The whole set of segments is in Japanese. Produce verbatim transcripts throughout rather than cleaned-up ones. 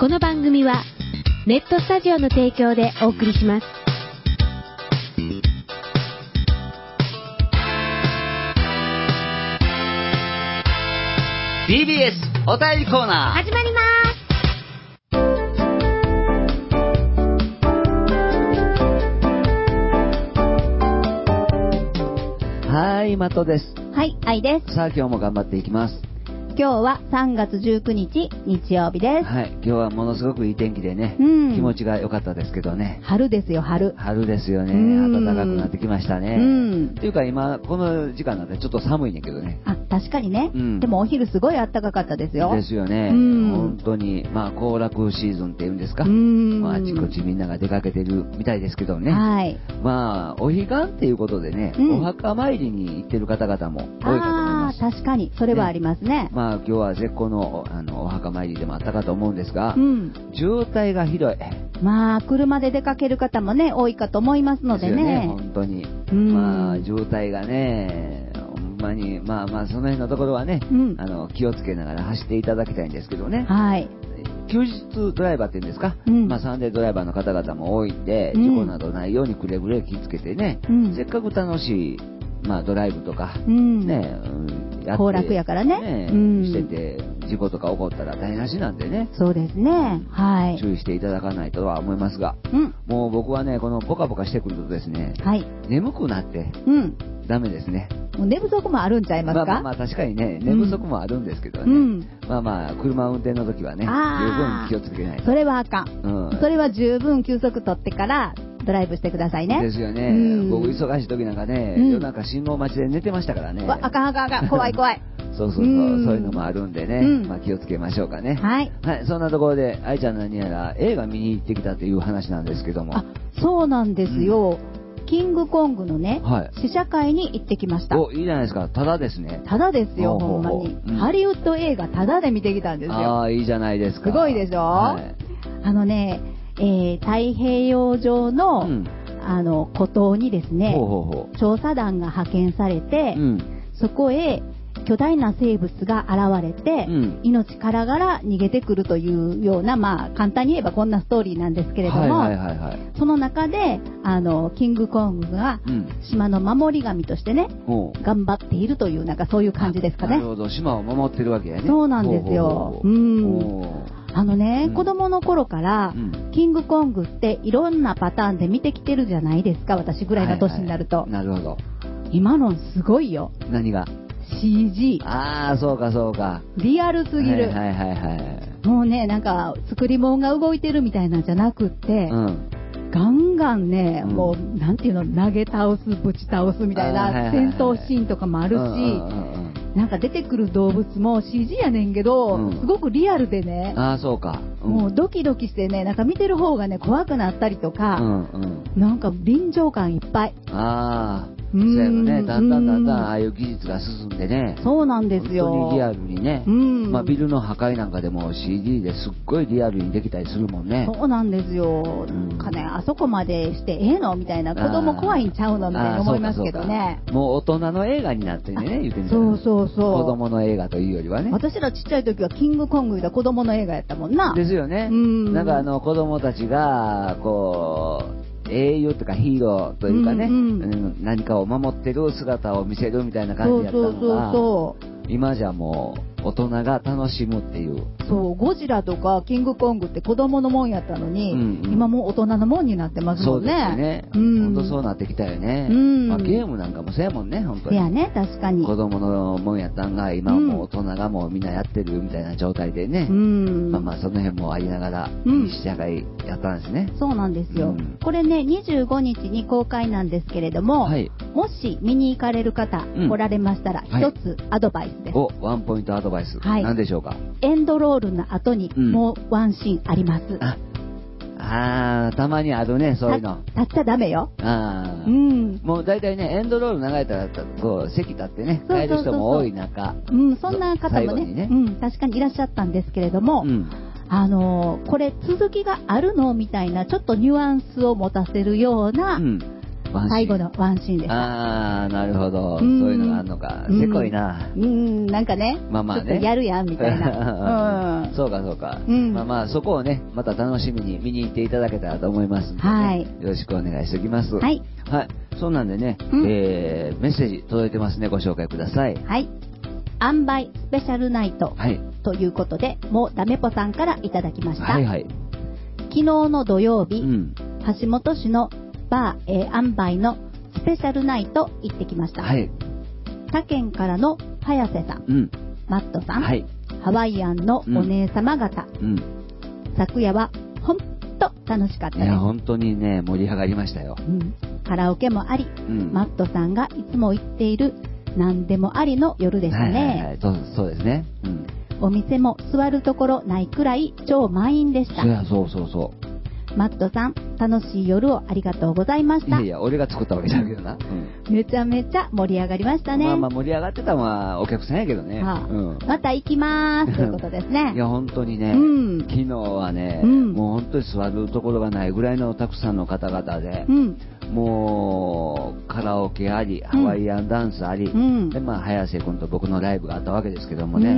この番組はネットスタジオの提供でお送りします。 ティービーエス お便りコーナー始まります。 はい、マトです。 はい、愛です。 さあ今日も頑張っていきます。 今日はさんがつじゅうくにち日曜日です。 はい、今日はものすごくいい天気でね、うん、気持ちが良かったですけどね。 春ですよ、春。 春ですよね。暖かくなってきましたね。うん。っていうか今この時間なんでちょっと寒いねんけどね。 あ、確かにね。うん、でもお昼すごい暖かかったですよ。 ですよね。うん、本当にまあ行楽シーズンっていうんですか。うん。まああちこちみんなが出かけてるみたいですけどね。はい。まあお彼岸っていうことでね、うん、お墓参りに行ってる方々も多いかと思います。 ああ、確かにそれはありますね。ね、 まあ今日は絶好のあのお墓参りでもあったかと思うんですが、うん、渋滞がひどい。 まあ車で出かける方もね多いかと思いますのでね。 ですよね、本当に。うん、まあ渋滞がね、ほんまにまあまあその辺のところはね、うん、あの気をつけながら走っていただきたいんですけどね。はい。休日ドライバーっていうんですか、うん、まあサンデードライバーの方々も多いんで、うん、事故などないようにくれぐれ気つけてね、うん、せっかく楽しいまあドライブとか、うん、ね、やって行楽やからね、 ね、うん、してて事故とか起こったら台無しなんでね。 そうですね。はい。 注意していただかないとは思いますが、うん、もう僕はねこのポカポカしてくるとですね、はい、眠くなって、うん、ダメですね。 もう寝不足もあるんちゃいますか。 まあまあ、まあ、確かにね寝不足もあるんですけどね、うん、まあまあ車運転の時はね十分気をつけないと。 それはあかん、うん、それは十分休息取ってからドライブしてくださいね。 ですよね、うん、僕忙しい時なんかね、うん、夜中信号待ちで寝てましたからね。 あかんあかんあかん、怖い怖いそうそうそう、うん、そういうのもあるんでね、うん、まあ、気をつけましょうかね。はい、はい、そんなところで愛ちゃん何やら映画見に行ってきたという話なんですけども。 あ、そうなんですよ、うん、キングコングのね、はい、試写会に行ってきました。 お、いいじゃないですか。ただですね。 ただですよ、ほんまに、うん、ハリウッド映画ただで見てきたんですよ。 ああ、いいじゃないですか。 すごいでしょ、はい、あのね、えー、太平洋上の、うん、あの孤島にですね、ほうほうほう、調査団が派遣されて、うん、そこへ巨大な生物が現れて、うん、命からがら逃げてくるというような、まあ簡単に言えばこんなストーリーなんですけれども、はいはいはいはい、その中であのキングコングが島の守り神としてね、うん、頑張っているという、なんかそういう感じですかね。 なるほど、島を守ってるわけやね。 そうなんですよ。うん。あのね、うん、子供の頃から、うん、キングコングっていろんなパターンで見てきてるじゃないですか、私ぐらいの年になると。 はいはい、なるほど。 今のすごいよ。 何が？ シージー。 ああ、そうかそうか。 リアルすぎる。 はいはいはいはい。 もうね、なんか作り物が動いてるみたいなんじゃなくって、うん、ガンガンね、うん、もうなんていうの、投げ倒す、ぶち倒すみたいな戦闘シーンとかもあるし、なんか出てくる動物も シージー やねんけど、うん、すごくリアルでね。 ああ、そうか、 うん、もうドキドキしてね、なんか見てる方がね怖くなったりとか、うんうん、なんか臨場感いっぱい。 ああ、そうやね、だんだんだんだんああいう技術が進んでね、 そうなんですよ。 本当にリアルにね、うん、まあ、ビルの破壊なんかでも シージー ですっごいリアルにできたりするもんね。 そうなんですよ、うん、かね、あそこまでしてええのみたいな、子供怖いんちゃうのみたいな思いますけどね。 もう大人の映画になってね、言ってみたら。 そうそうそう、 子供の映画というよりはね。 私らちっちゃい時はキングコングが子供の映画やったもんな。 ですよね。うん、なんかあの子供たちがこう英雄とかヒーローというかね、うんうん、何かを守ってる姿を見せるみたいな感じやったのが、そうそうそうそう、今じゃもう大人が楽しむっていう。そう、 ゴジラとかキングコングって子供のもんやったのに、うんうん、今もう大人のもんになってますもんね。 そうですね、うん、本当そうなってきたよね、うん、まあ、ゲームなんかもそうやもんね、本当に。 いやね、確かに子供のもんやったんが今はもう大人がもうみんなやってるみたいな状態でね、うん、まあまあその辺もありながら、うん、試写会やったんですね。 そうなんですよ、うん、これねにじゅうごにちに公開なんですけれども、はい、もし見に行かれる方、うん、おられましたら一つアドバイスです、 はい、お、ワンポイントアドバイス、はい、何でしょうか。 エンドロールの後にもうワンシーンあります、うん、 ああー、たまにあるね、そういうの。 立っちゃダメよ。 ああ、うん、もう大体ねエンドロール流れたらこう席立ってね帰る人も多い中、 うん、そんな方も ね, ね、うん、確かにいらっしゃったんですけれども、うん、あのー、これ続きがあるのみたいなちょっとニュアンスを持たせるような、うん、 最後のワンシーンでした。 ああ、なるほど。そういうのがあるのか。せこいな。 うん、なんかね。 まあまあね。 ちょっとやるやんみたいな。 うん。そうかそうか。うん。まあまあ、そこをね、また楽しみに見に行っていただけたらと思いますので、ね。はい。よろしくお願いしておきます。はい。はい。そうなんでね、うん、えー、メッセージ届いてますね。ご紹介ください。 はい。塩梅スペシャルナイト。はい。ということで、もうダメポさんからいただきました。はいはい。昨日の土曜日、うん、橋本市のバー、えー、塩梅のスペシャルナイト行ってきました。はい。他県からの早瀬さん、うん、マットさん、はい、ハワイアンのお姉様方、うん、昨夜は本当楽しかったです。いや本当にね盛り上がりましたよ。うん、 カラオケもあり、うん、マットさんがいつも行っている何でもありの夜でしたね。はいはいはい、 そう、そうですね。うん。 お店も座るところないくらい超満員でした。 いやそうそうそう。 マットさん、楽しい夜をありがとうございました。 いやいや、俺が作ったわけだけどな。 うん、めちゃめちゃ盛り上がりましたね。 まあまあ盛り上がってたのはお客さんやけどね。はあ、 うん、また行きまーすということですね。 いや、本当にね、うん、昨日はね、うん、もう本当に座るところがないぐらいのたくさんの方々で、うん、もうカラオケあり、ハワイアンダンスあり、うん、で、まあ、早瀬君と僕のライブがあったわけですけどもね、うん、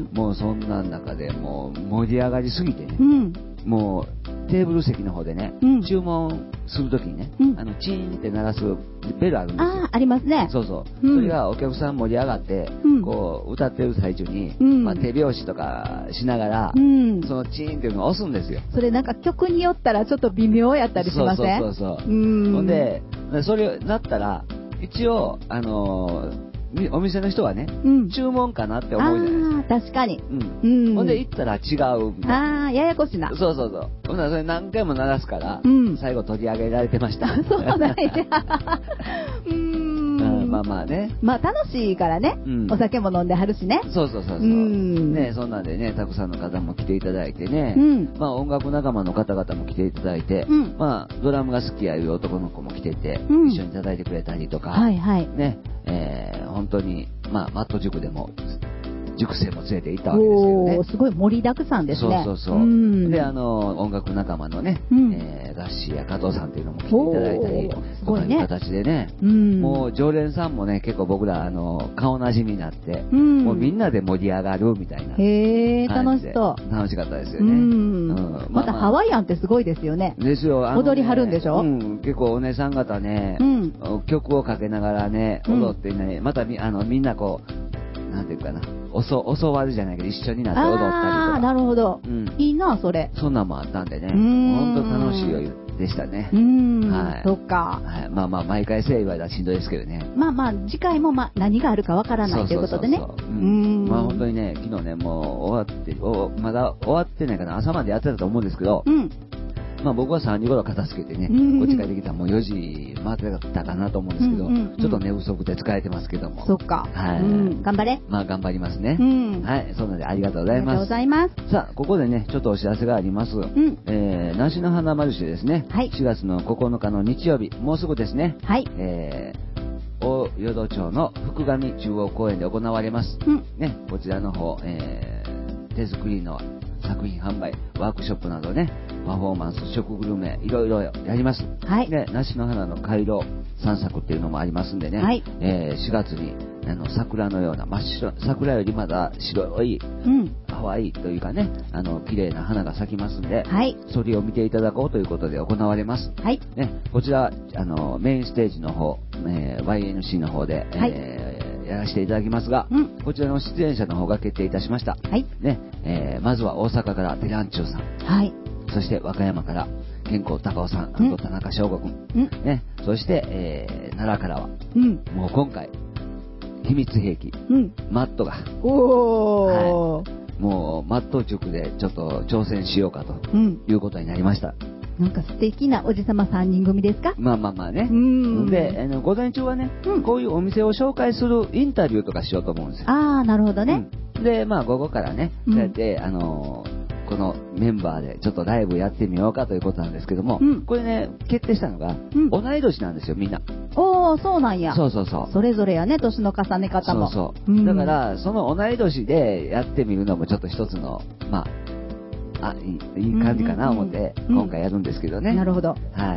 もうそんな中でもう盛り上がりすぎてね、うん、もうテーブル席の方でね、うん、注文するときにね、うん、あのチーンって鳴らすベルあるんですよ。 ああ、ありますね。 そうそう。うん、それがお客さん盛り上がって、うん、こう歌ってる最中に、うん、まあ、手拍子とかしながら、うん、そのチーンっていうのを押すんですよ。 それなんか曲によったらちょっと微妙やったりしません？ そうそうそうそう。うん、ほんで、それなったら一応あのーお店の人はね、うん、注文かなって思うじゃないですか。 ああ、確かに。 うん。うん、ほんで行ったら違うみたいな。 ああ、ややこしな。 そうそうそう。ほんならそれ何回も鳴らすから、うん、最後取り上げられてました。 そうなんや。うーん。 まあまあね。 まあ楽しいからね、うん、お酒も飲んではるしね。 そうそうそうそう。うんね、そんなんでね、たくさんの方も来ていただいてね、うん、まあ音楽仲間の方々も来ていただいて、うん、まあドラムが好きやいう男の子も来てて、うん、一緒に叩いてくれたりとか、はいはい。ね、えー、本当に、まあ、マット塾でも、塾生も連れて行ったわけですよね。 すごい盛りだくさんですね。 そうそうそう。うん、で、あの、音楽仲間のね、うん、えー、ガッシーや加藤さんっていうのも来ていただいたり、とかいう形でね、うん、もう常連さんもね、結構僕ら、あの、顔なじみになって、うん、もうみんなで盛り上がるみたいな。 へー、楽しそう。 楽しかったですよね。うんうん、またハワイアンってすごいですよね。 ですよ。 ね、踊りはるんでしょ？ うん、結構お姉さん方ね、うん、曲をかけながらね、踊ってね、またみあのみんなこう、なんていうかな、おそ教わるじゃないけど一緒になって踊ったりとか。 ああ、なるほど。うん、いいなそれ。 そんなんもあったんでね、本当楽しいよでしたね。 うん、はい。そっか。 はい。まあまあ毎回せい言われたらしんどいですけどね。 まあまあ次回もまあ何があるかわからないということでね。そうそうそうそう。うん。 まあ本当にね、昨日ねもう終わっておまだ終わってないかな、朝までやってたと思うんですけど。うん。まあ僕はさんじ頃片付けてね、うんうん、こっち帰ってきたらもうよじ回ってたかなと思うんですけど、うんうんうん、ちょっと寝不足で疲れてますけども。 そっか。はい、うん。頑張れ。 まあ頑張りますね。うん、はい。そうなのでありがとうございます。ありがとうございます。さあ、ここでね、ちょっとお知らせがあります。うん、えー、梨の花マルシェですね。はい。しがつのここのかの日曜日、もうすぐですね。はい。えー、大淀町の福上中央公園で行われます。うん。ね、こちらの方、えー、手作りの作品販売、ワークショップなどね、パフォーマンス、食グルメ、いろいろやります。はい。で、梨の花の回廊散策っていうのもありますんでね、はい。えー、しがつに、あの、桜のような真っ白、桜よりまだ白い、うん。淡いというかね、あの、綺麗な花が咲きますんで、はい。それを見ていただこうということで行われます。はい。ね、こちら、あの、メインステージの方、えー、ワイエヌシー の方で、はい。えーやらせていただきますが、うん、こちらの出演者の方が決定いたしました。はい。ね、えー、まずは大阪からテランチューさん。はい。そして和歌山から健康高尾さん、あと田中翔吾君。うん。ね、そして、えー、奈良からは、うん。もう今回、秘密兵器、うん。マットが。おー。はい。もう、マット塾でちょっと挑戦しようかと、うん、いうことになりました。 なんか素敵なおじさまさんにん組ですか？ まあまあまあね。うん。で、あの午前中はね、うん、こういうお店を紹介するインタビューとかしようと思うんですよ。 ああ、なるほどね。 うん、で、まあ午後からね、そうやって、うん、あのー、このメンバーでちょっとライブやってみようかということなんですけども、うん、これね、決定したのが、うん、同い年なんですよ、みんな。 おー、そうなんや。 そうそうそう。 それぞれやね、年の重ね方も。 そうそう。うん、だから、その同い年でやってみるのもちょっと一つの、まあ、あ、いい、いい感じかな思って、今回やるんですけどね。 なるほど。 はい。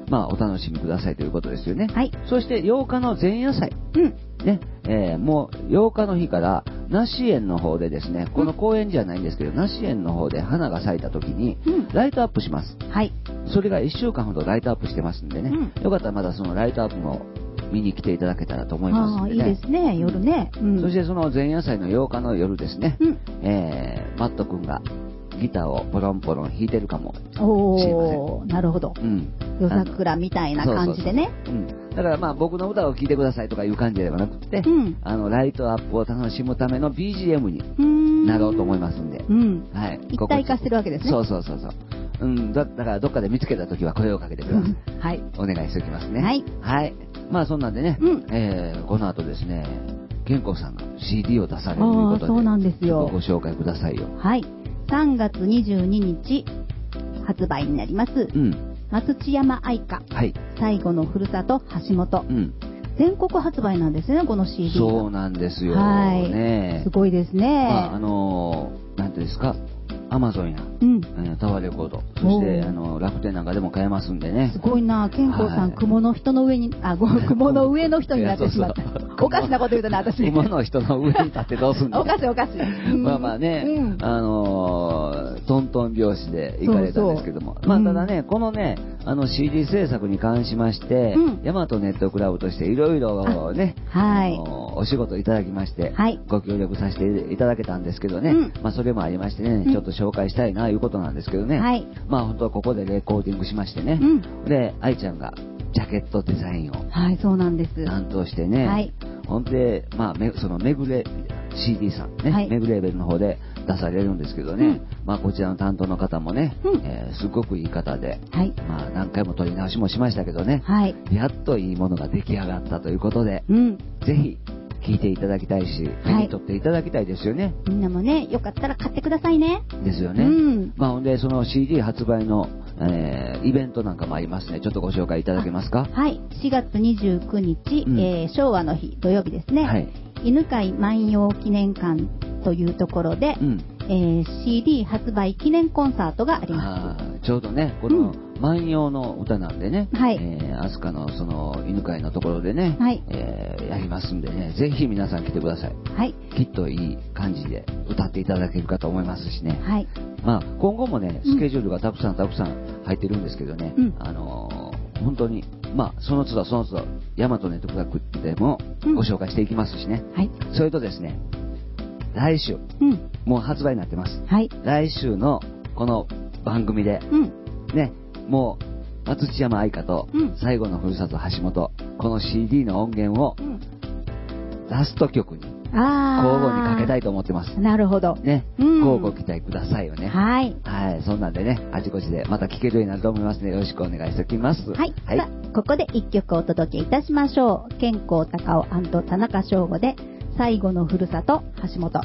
まあ、お楽しみくださいということですよね。 はい。 そしてようかの前夜祭。 うん。 ね、えー、もうようかの日から梨園の方でですね、この公園じゃないんですけど、梨園の方で花が咲いた時にライトアップします。 はい。 それがいっしゅうかんほどライトアップしてますんでね、うん、よかったらまだそのライトアップも見に来ていただけたらと思いますのでね。 ああ、いいですね、夜ね。 うん、そしてその前夜祭のようかの夜ですね、うん、えー、マット君がギターをポロンポロン弾いてるかもしれません。おー、なるほど。うん。夜桜みたいな感じでね。 そうそうそう、うん。だからまあ僕の歌を聴いてくださいとかいう感じではなくて、うん、あのライトアップを楽しむための ビージーエム になろうと思いますんで、うん、 はい、一体化してるわけですね。 そうそうそうそう。うん、だ, だからどっかで見つけたときは声をかけてください。うん、はい。お願いしておきますね。はい。はい。まあそんなんでね、うん、えー、この後ですね、健康さんが シーディー を出されるということで、 そうなんですよ。 ご紹介くださいよ。 はい。さんがつにじゅうににち発売になります。うん。松千山愛花、はい、最後のふるさと橋本、うん、全国発売なんですね、この シーディー が。 そうなんですよ、はい、ね、 すごいですね。 まあ、あのー、なんていうんですか、アマゾンや、うんえー、タワーレコード、そしてあの楽天なんかでも買えますんでね。 すごいな、健康さん、はい、雲の人の上に、あ、雲の上の人になってしまった。そうそうおかしなこと言うとね、私。 雲の人の上に立ってどうすんの。 おかしいおかしい。 まあまあね、うん、あのー、トントン拍子で行かれたんですけども、そうそうまあただね、うん、このね、あの シーディー 制作に関しまして、ヤマトネットクラブとしていろいろね、はい、あのー、お仕事いただきまして、はい、ご協力させていただけたんですけどね、うん、まあそれもありましてね、ちょっと紹介したいないうことなんですけどね、はい、まあ本当はここでレコーディングしましてね、うん、で、愛ちゃんがジャケットデザインを、 はい、そうなんです。 担当してね、はい、ほんで、まあ、めそのめぐれ シーディー さんね、はい、めぐレーベルの方で出されるんですけどね、うん、まあこちらの担当の方もね、うんえー、すごくいい方で、はい、まあ何回も撮り直しもしましたけどね、はい、やっといいものが出来上がったということで、うん、ぜひ聴いていただきたいし、手に取っていただきたいですよね。 みんなもね、よかったら買ってくださいね。 ですよね。うん、まあほんでその シーディー 発売のえー、イベントなんかもありますね。ちょっとご紹介いただけますか。 はい。しがつにじゅうくにち、うんえー、昭和の日土曜日ですね。はい、犬飼万葉記念館というところで、うんえー、シーディー 発売記念コンサートがあります。 あちょうどね、この万葉の歌なんでね、はいえー、飛鳥のその犬飼のところでね、はいえー、やりますんでね、ぜひ皆さん来てください。はい。きっといい感じで歌っていただけるかと思いますしね。はい。まあ今後もね、スケジュールがたくさんたくさん入ってるんですけどね、うん、あのー、本当に、まあその都度その都度、ヤマトネットクラブでもご紹介していきますしね。うん、はい。それとですね、来週、うん、もう発売になってます。はい。来週のこの番組で、うん、ね、もう松千山愛花と最後のふるさと橋本、この シーディー の音源をラスト曲に交互にかけたいと思ってます。 なるほど。 ね、うん、ごご期待くださいよね。はい。はい、そんなんでね、あちこちでまた聴けるようになると思いますので、よろしくお願いしておきます。 はい。はい、さあ、ここで一曲お届けいたしましょう。健康高尾&田中翔吾で最後のふるさと橋本。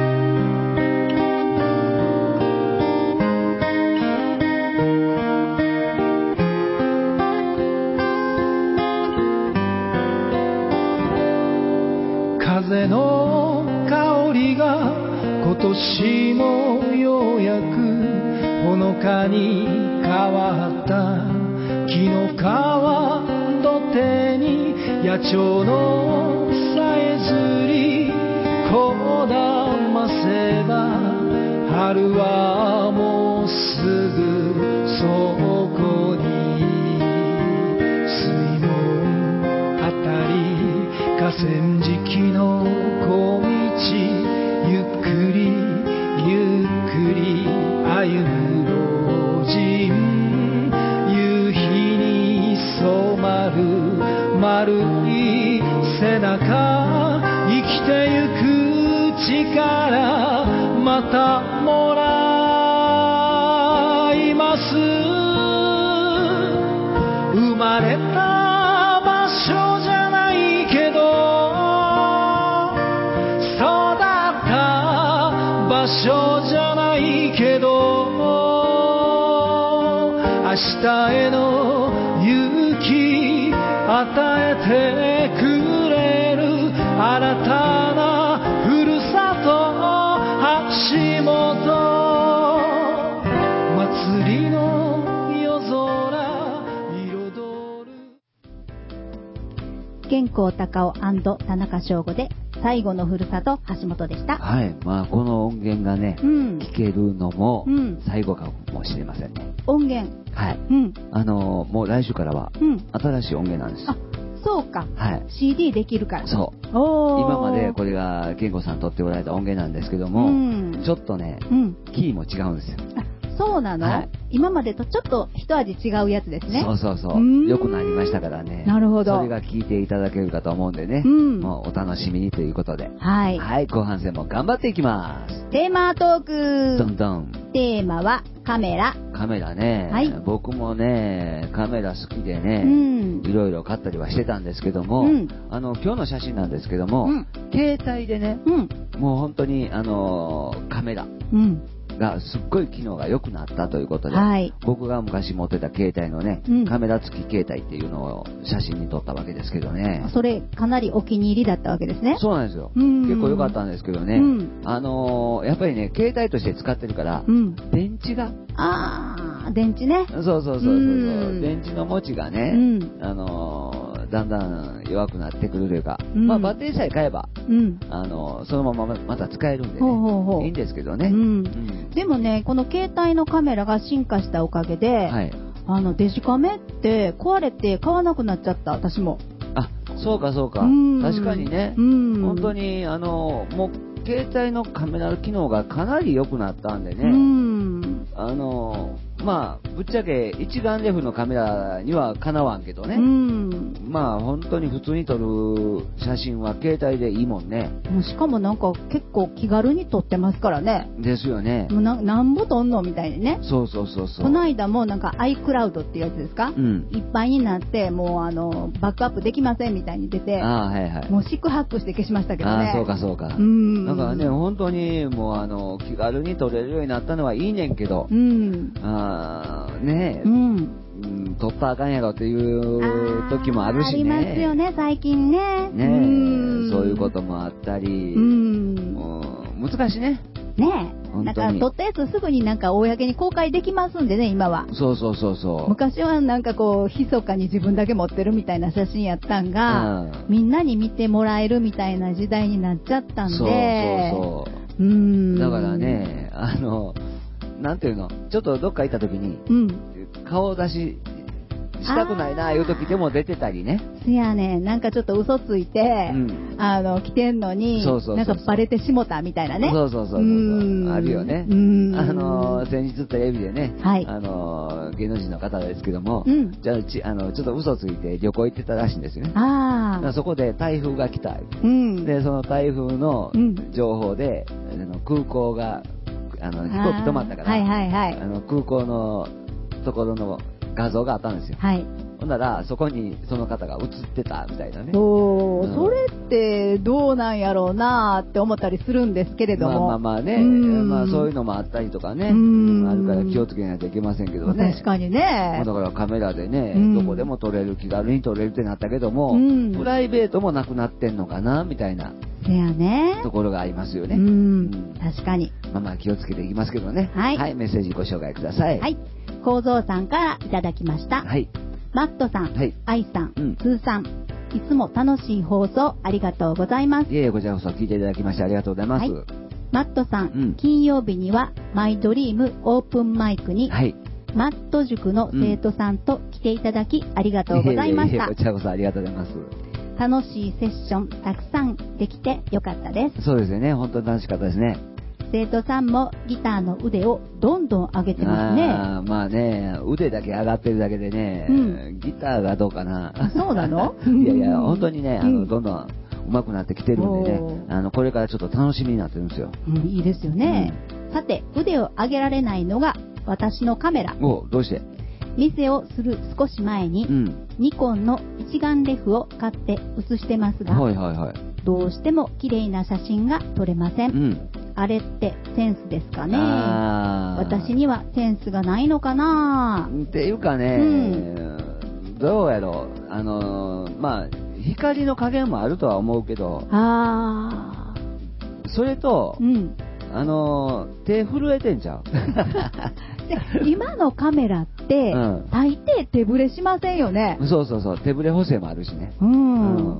風の香りが今年もようやくほのかに変わった木の皮土手に野鳥のさえずりこだませば春はもうすぐそこに水門あたり河川敷の小道ゆっくりゆっくり歩む老人夕日に染まる丸い背中生きてゆく力またもらいます生まれた場所じゃないけど育った場所じゃないけど明日への勇気与えてくれる新たなふるさと橋本祭りの夜空彩る健康高尾&田中翔吾で最後のふるさと橋本でした。 はい。まあこの音源がね、うん、聞けるのも最後かもしれませんね。 音源。 はい。うん。あのー、もう来週からは新しい音源なんですよ。 あ、そうか。はい。シーディー できるから。 そう。お今までこれが健吾さん撮っておられた音源なんですけども、うん、ちょっとね、うん、キーも違うんですよ。 そうなの、はい、今までとちょっと一味違うやつですね。 そうそうそう。良くなりましたからね。 なるほど。 それが聞いていただけるかと思うんでね。うん、もうお楽しみにということで。はい。はい、後半戦も頑張っていきます。 テーマトーク。 どんどん。 テーマはカメラ。 カメラね。はい。僕もね、カメラ好きでね、うん、いろいろ買ったりはしてたんですけども、うん、あの、今日の写真なんですけども、うん、携帯でね、うん、もう本当に、あのー、カメラ。うんがすっごい機能が良くなったということで、はい、僕が昔持ってた携帯のね、うん、カメラ付き携帯っていうのを写真に撮ったわけですけどね。 それかなりお気に入りだったわけですね。 そうなんですよ。結構良かったんですけどね、うん、あのー、やっぱりね携帯として使ってるから、うん、電池がああ電池ね。 そうそうそうそうそう、うん、電池の持ちがね、うん、あのーだんだん弱くなってくるというか、うん、まあバッテリーさえ買えば、うん、あのそのまままた使えるんでね、ほうほうほういいんですけどね、うんうん、 でもねこの携帯のカメラが進化したおかげで、はい、あのデジカメって壊れて買わなくなっちゃった私も。 あ、そうかそうか、うん、確かにね、うん、本当にあのもう携帯のカメラの機能がかなり良くなったんでね、うん、あのまあぶっちゃけ一眼レフのカメラにはかなわんけどね、うん、まあ本当に普通に撮る写真は携帯でいいもんね。 しかもなんか結構気軽に撮ってますからね。 ですよね。 もう な, なんぼ撮んのみたいにね。 そうそうそうそう。 この間もなんか iCloud っていうやつですか、うん、いっぱいになってもうあのバックアップできませんみたいに出て、あ、はいはい、もう四苦八苦して消しましたけどね。 あ、そうかそうか。うん、だからね本当にもうあの気軽に撮れるようになったのはいいねんけど、うん、あねえ、うんうん、撮ったらあかんやろっていう時もあるしね。 ありますよね最近ね。 ねえ、うん、そういうこともあったり、うん、難しいね。 ねえ、なんか撮ったやつすぐになんか公に公開できますんでね今は。 そうそうそうそう。 昔はなんかこう密かに自分だけ持ってるみたいな写真やったんが、うん、みんなに見てもらえるみたいな時代になっちゃったんで。そうそうそう。うん。 だからねあのなんていうのちょっとどっか行った時に、うん、顔出ししたくないなあいう時でも出てたりね。 せやね、なんかちょっと嘘ついて、うん、あの来てんのにそうそうそうそうなんかバレてしもたみたいなね。 そうそうそうそうそうあるよね。うんあの先日テレビでね、はい、あの芸能人の方ですけども、うん、じゃあちあのちょっと嘘ついて旅行行ってたらしいんですよね。ああそこで台風が来た、うん、でその台風の情報で、うん、あの空港があの飛行機止まったから、はいはいはい、あの空港のところの画像があったんですよ。はい。ほんならそこにその方が写ってたみたいなね。 おー、うん、それってどうなんやろうなーって思ったりするんですけれども。 まあまあまあね、まあそういうのもあったりとかね、あるから気をつけないといけませんけどね。 確かにね。 だからカメラでね、どこでも撮れる気軽に撮れるってなったけども、プライベートもなくなってんのかなみたいな。 せやね。 ところがありますよね。 うん、確かに。 まあまあ気をつけていきますけどね。はい。はい、メッセージご紹介ください。 はい。構造さんからいただきました。はい。マットさん、はい、アイさん、うん、スーさん、いつも楽しい放送ありがとうございます。 いえいえ、こちらこそ聞いていただきましてありがとうございます。はい、 マットさん、うん、金曜日にはマイドリームオープンマイクに、はい、マット塾の生徒さんと来ていただきありがとうございました。 いえいえいえこちらこそありがとうございます。 楽しいセッションたくさんできてよかったです。 そうですよね、本当に楽しかったですね。 生徒さんもギターの腕をどんどん上げてますね。 あまあね、腕だけ上がってるだけでね、うん、ギターがどうかな。 そうなのいやいや、本当にね、あの、うん、どんどん上手くなってきてるんでね、あの、これからちょっと楽しみになってるんですよ。 うん、いいですよね。うん、さて、腕を上げられないのが私のカメラ。 お、どうして？ 店をする少し前に、うん、ニコンの一眼レフを買って写してますが、はいはいはい、どうしても綺麗な写真が撮れません。うんあれってセンスですかね。私にはセンスがないのかなっていうかね、うん、どうやろうあのまあ光の加減もあるとは思うけどあそれと、うん、 あのー、手震えてんちゃうで今のカメラって、うん、大抵手ぶれしませんよね。 そうそうそう、手ぶれ補正もあるしね。 うん。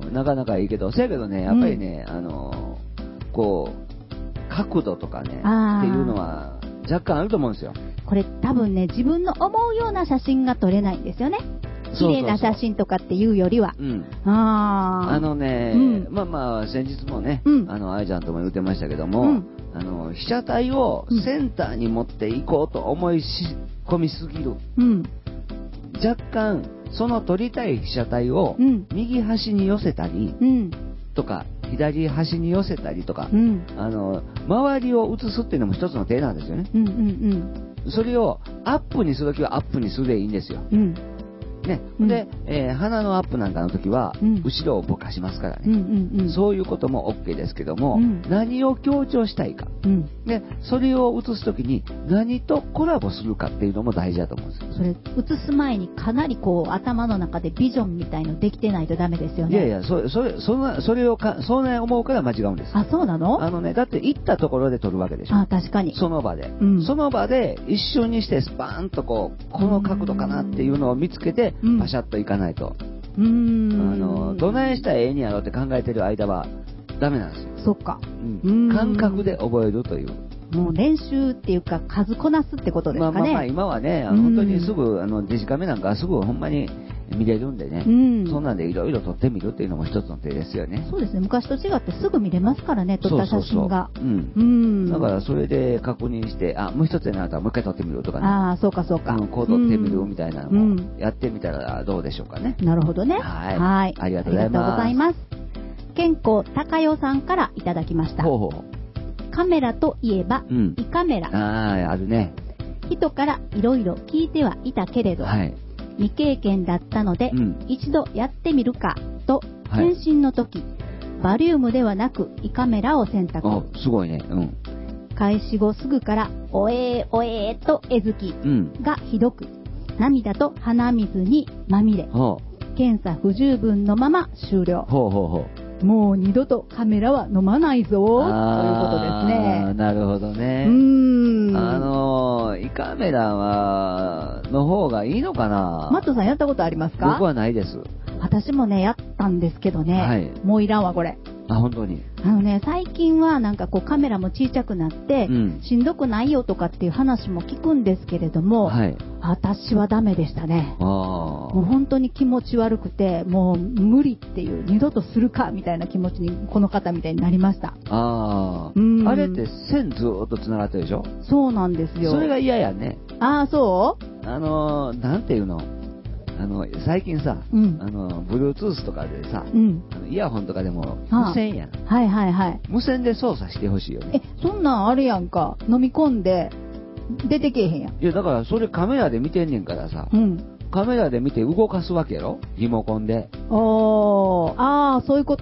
うん、なかなかいいけど、せやけどね、やっぱりね、うん、あのー、こう、角度とかね、っていうのは若干あると思うんですよ。 これ多分ね、自分の思うような写真が撮れないんですよね。綺麗な写真とかっていうよりは。 うん、 ああのね、うん、まあまあ、先日もね、うん、あの、あいちゃんとも言ってましたけども、うん、あの、被写体をセンターに持っていこうと思い込みすぎる。うん、若干、その撮りたい被写体を右端に寄せたり、うん、とか、左端に寄せたりとか、うん、あの、周りを映すっていうのも一つの手なんですよね。うんうんうん、それをアップにするときはアップにするでいいんですよ。うんね、うん、で、えー、鼻のアップなんかの時は、うん、後ろをぼかしますからね、うんうんうん、そういうことも OK ですけども、うん、何を強調したいか、うん、でそれを映す時に何とコラボするかっていうのも大事だと思うんですよ。 それ映す前にかなりこう頭の中でビジョンみたいのできてないとダメですよね。 いやいや、そ, それそんなそれをかそんな思うから間違うんです。 あ、そうなの？ あのね、だって行ったところで撮るわけでしょ。 あ、確かに。 その場で、うん、その場で一瞬にしてスパーンとこうこの角度かなっていうのを見つけて、うん、パシャッといかないと、うーん、あのどないしたらええんやろって考えてる間はダメなんですよ。 そっか、 うん、感覚で覚えるという、 もう練習っていうか数こなすってことですかね。 まあまあまあ今はね、あの本当にすぐあのデジカメなんかすぐほんまに見れるんでね、うん、そんなんでいろいろ撮ってみるっていうのも一つの手ですよね。 そうですね、昔と違ってすぐ見れますからね、撮った写真が。 そうそうそう、うん、うん、だからそれで確認して、あ、もう一つになったらもう一回撮ってみるとかね、 ああ、そうかそうか、 うん、こう撮ってみるみたいなのもやってみたらどうでしょうかね。 うん、なるほどね。 はい、 はい、 ありがとうございます。ありがとうございます。 健康高代さんからいただきました。ほうほう。カメラといえば、うん、胃カメラ。 ああ、あるね。 人からいろいろ聞いてはいたけれど、はい、未経験だったので、うん、一度やってみるかと、はい、検診の時、バリウムではなく胃カメラを選択。 あ、すごいね。うん。 開始後すぐからおえーおえーとえずきがひどく、うん、涙と鼻水にまみれ、検査不十分のまま終了。ほうほうほう。もう二度とカメラは飲まないぞということですね。 なるほどね。うーん、あのー、胃カメラはの方がいいのかな。 マットさんやったことありますか？ 僕はないです。 私もねやったんですけどね、はい、もういらんわこれ。 あ、本当に。 あのね、最近はなんかこうカメラも小さくなって、うん、しんどくないよとかっていう話も聞くんですけれども、はい、私はダメでしたね。あ、もう本当に気持ち悪くて、もう無理っていう、二度とするかみたいな気持ちにこの方みたいになりました。 あ、うん、あれって線ずーっとつながってるでしょ。 そうなんですよ。 それが嫌やね。 ああ、そう？ あのー、なんていうの、あの最近さ、うん、あの Bluetooth とかでさ、うん、あのイヤホンとかでも無線やん。 はいはいはい。 無線で操作してほしいよね。 え、そんなんあるやんか。飲み込んで出てけえへんやん。 いやだからそれカメラで見てんねんからさ、うん、カメラで見て動かすわけやろ、リモコンで。 おー、あー、そういうこと？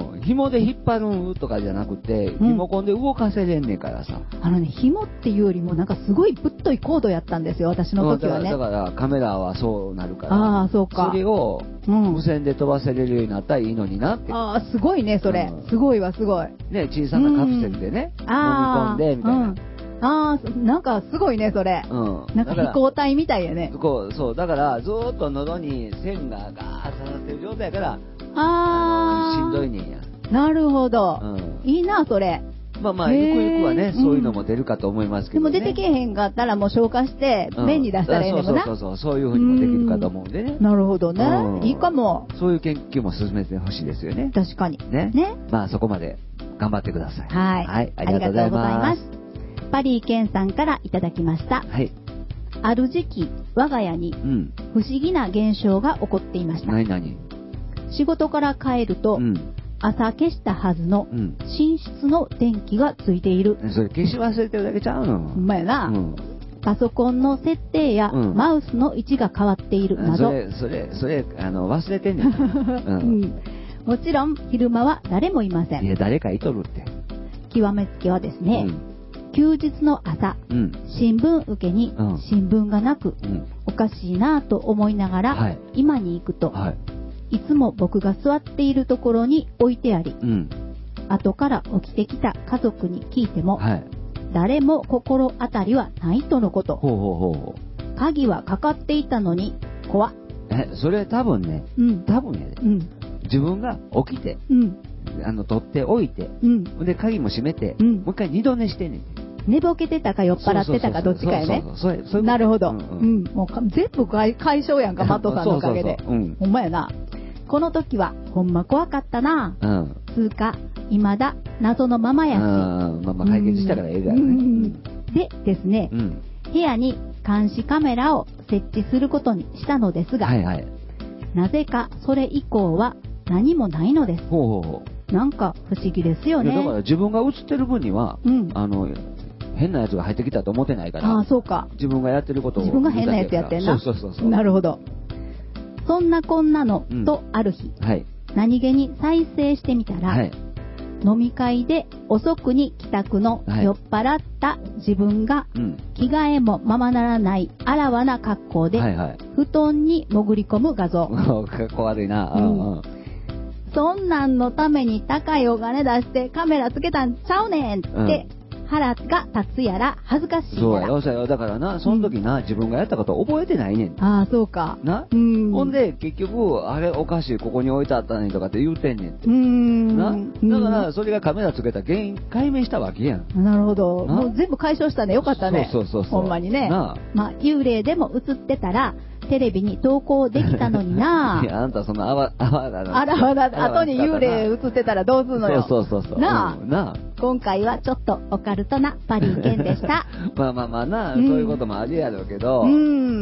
うん、紐で引っ張るとかじゃなくて、リモコンで動かせれんねんからさ。 あのね、紐っていうよりもなんかすごいぶっといコードやったんですよ、私の時はね。 だから、だからカメラはそうなるから。 あー、そうか。 それを無線で飛ばせれるようになったらいいのになって。 うん、あー、すごいね、それ。うん、すごいわ、すごい。 ね、小さなカプセルでね、うん、飲み込んで、みたいな。うん、 ああ、なんかすごいね、それ。うん。なんか飛行体みたいやね。 こう、そう、だから、ずーっと喉に線がガーッと刺さってる状態やから、ああー、しんどいねんや。 なるほど。うん、いいな、それ。 まあまあ、ゆくゆくはね、そういうのも出るかと思いますけどね。 でも出てけへんかったらもう消化して、面に出したらいいのかな。 そうそうそう、そういうふうにもできるかと思うんでね。 なるほどね。いいかも。 そういう研究も進めてほしいですよね。 確かに。 ね。ね。まあ、そこまで頑張ってください。 はい。 はい。ありがとうございます。 パリーケンさんからいただきました。はい。ある時期、我が家に不思議な現象が起こっていました。 何何？ 仕事から帰ると、うん、朝消したはずの寝室の電気がついている。 うん、それ消し忘れてるだけちゃうの？ ほんまやな。うん、パソコンの設定やマウスの位置が変わっているなど。 それ、それ、それ、あの、忘れてんねん。うんうん、もちろん、昼間は誰もいません。 いや、誰かいとるって。 極めつけはですね、うん休日の朝、うん、新聞受けに新聞がなく、うん、おかしいなと思いながら、はい、今に行くと、はい、いつも僕が座っているところに置いてあり、うん、後から起きてきた家族に聞いても、はい、 誰も心当たりはないとのこと。 ほうほうほう。鍵はかかっていたのに怖っ。 え、それ多分ね、うん、多分ね、うん、自分が起きて、うん、あの取っておいて、うん、で鍵も閉めて、うん、もう一回二度寝してんねん。 寝ぼけてたか酔っ払ってたかどっちかやね。なるほど。うん、うん、もう全部解消やんか、マットさんのおかげで。そうそうそう、うん、ほんまやな。この時はほんま怖かったな。うん。つうか未だ謎のままやし。 あまあまあ解決したからええだよね。うん、 でですね、うん、部屋に監視カメラを設置することにしたのですが、はいはい、なぜかそれ以降は何もないのです。ほうほうほう。なんか不思議ですよね。 だから自分が映ってる分には、うん、あの変なやつが入ってきたと思ってないから。 ああ、そうか。 自分がやってることを。 自分が変なやつやってんな。 そうそうそうそう。 なるほど。そんなこんなの、うん、とある日、はい、何気に再生してみたら、はい、飲み会で遅くに帰宅の酔っ払った自分が、はい、着替えもままならないあらわな格好で、はいはい、布団に潜り込む画像。 かっこ悪いな。 うんうん、そんなんのために高いお金出してカメラつけたんちゃうねんって、うん腹が立つやら恥ずかしいやら。 そうやよ、そうやだからな、その時な、うん、自分がやったこと覚えてないねん。 ああ、そうか。 な、うん、ほんで結局あれおかしいここに置いてあったねんとかって言うてんねんって。うーんな、だからそれがカメラつけた原因解明したわけやん。 なるほど。もう全部解消したね。よかったね。 そうそうそうそう。 ほんまにね。なあ、まあ幽霊でも映ってたら。テレビに投稿できたのにな。 いや、あんたそのあわ、あわだな。 あらわだ、後に幽霊映ってたらどうすんのよ。 そうそうそうそう。 なあ、 うん、なあ。 今回はちょっとオカルトなパリーケンでした。 まあまあまあな、うん、そういうこともありやろうけど、うん、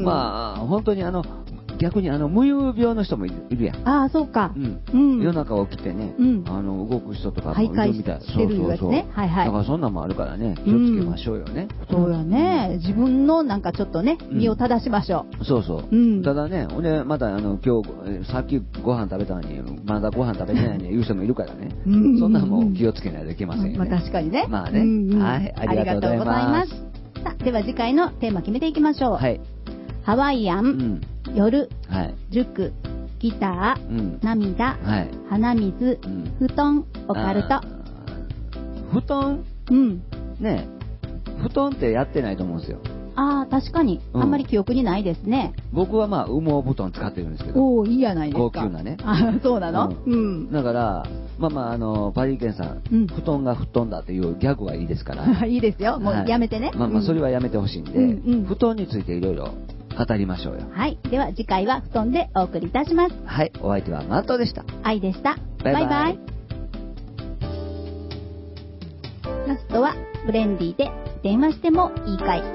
まあ、本当にあの、逆にあの無遊病の人もいるやん。 ああ、そうか。 うんうん、夜中起きてね、うん、あの動く人とかもいるみたい。 してるやつね。はいはい。 だからそんなんもあるからね、気をつけましょうよね。 うん、そうやね。自分のなんかちょっとね、身を正しましょう。そうそう。うん、ただね、俺またあの今日さっきご飯食べたのにまだご飯食べてないのに言う人もいるからね。うん、そんなんも気をつけないといけませんよね。 まあ確かにね。 まあね。うんうん、はい、ありがとうございます。 さあでは次回のテーマ決めていきましょう。はい。ハワイアン。うん夜、はい、塾、ギター、うん、涙、はい、鼻水、うん、布団、オカルト。 布団うん。ね布団ってやってないと思うんですよ。 ああ、確かに、うん。あんまり記憶にないですね。 僕はまあ、羽毛布団使ってるんですけど。 おお、いいじゃないですか。 高級なね。 あそうなの、 うん、うん。だから、まあまあ、あの、パリーケンさん、うん、布団が布団だっていうギャグはいいですから。 いいですよ。もうやめてね。はい、 まあまあ、それはやめてほしいんで、うんうん、布団についていろいろ語りましょうよ。 はい。では次回は布団でお送りいたします。 はい。お相手はマットでした。 愛でした。 バイバイ。バイバイ。 ラストはブレンディで電話してもいいかい。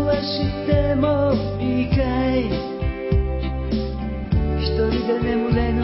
一人で眠れ